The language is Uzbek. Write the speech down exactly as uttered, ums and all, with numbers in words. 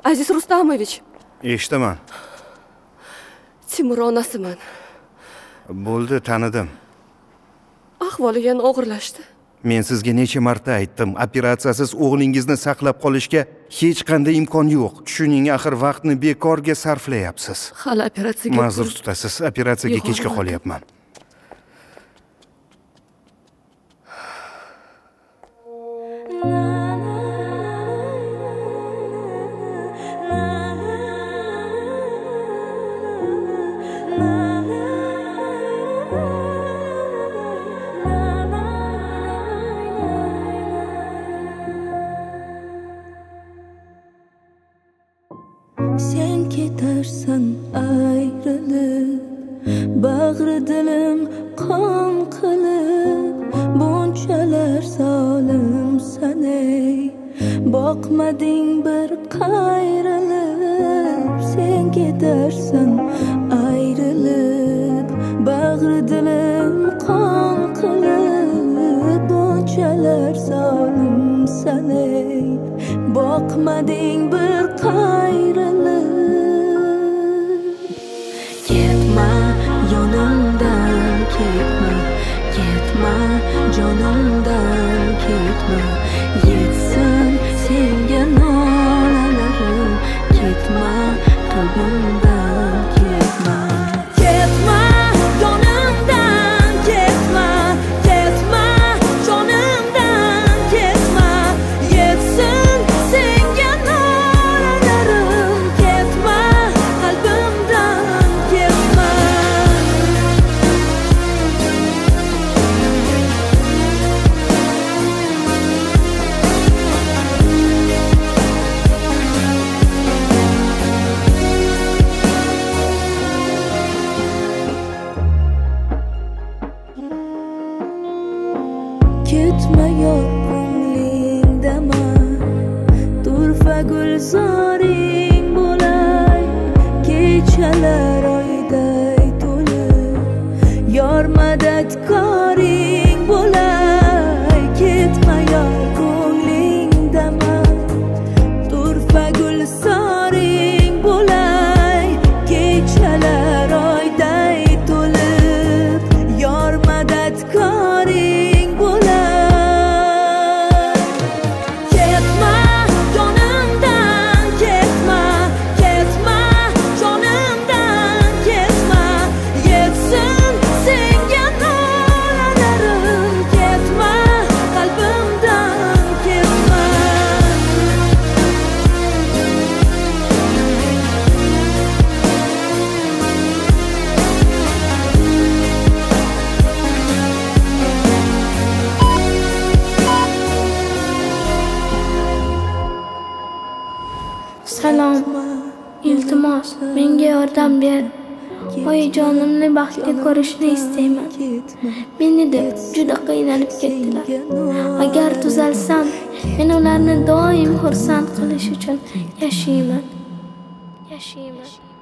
Aziz Rustamovich. Eshitaman. Timur onasiman. Bo'ldi, tanidim. Ahvoli yana og'irlashdi. Men sizga necha marta aytdim, operatsiyasiz o'g'lingizni saqlab qolishga hech qanday imkon yo'q. Tushuning, axir vaqtni bekorga sarflayapsiz. Hali operatsiyaga ma'zur tutasiz, operatsiyaga kechga qolyapman. Sen ketarsan ayrılıp, bag'ri dilim qon qilib, bunchalar zolim sanay, boqmading bir qayrilib. Sen ketarsan ayrılıp, bag'ri dilim qon qilib, bunchalar zolim sanay, boqmading bir qayrilib. Ketma yonimdan, ketma, ketma jonimdan, ketma. Yetsin senga nolalarim, ketma qalbimdan, ketma. Ketma yonimdan, ketma, ketma jonimdan, ketma. Yetsin senga nolalarim, ketma qalbimdan, ketma. Ketma yor ko'nglingdaman, turfa gulzoring bo'lay, kechalar oyday to'lib, yor madadkoring bo'lay. Ketma yor ko'nglingdaman, turfa gulzoring bo'lay, kechalar oyday to'lib, yor madadkoring bo'lay. Ketma yonimdan, ketma, ketma jonimdan, ketma. Yetsin senga nolalarim, ketma qalbimdan, ketma. Salom, iltimos, menga yordam ber. Oyijonimni baxtli ko'rishni istayman. Meni deb juda qiynalib ketdilar. Agar tuzalsam, men ularni doim xursand qilish uchun yashayman. Yashayman.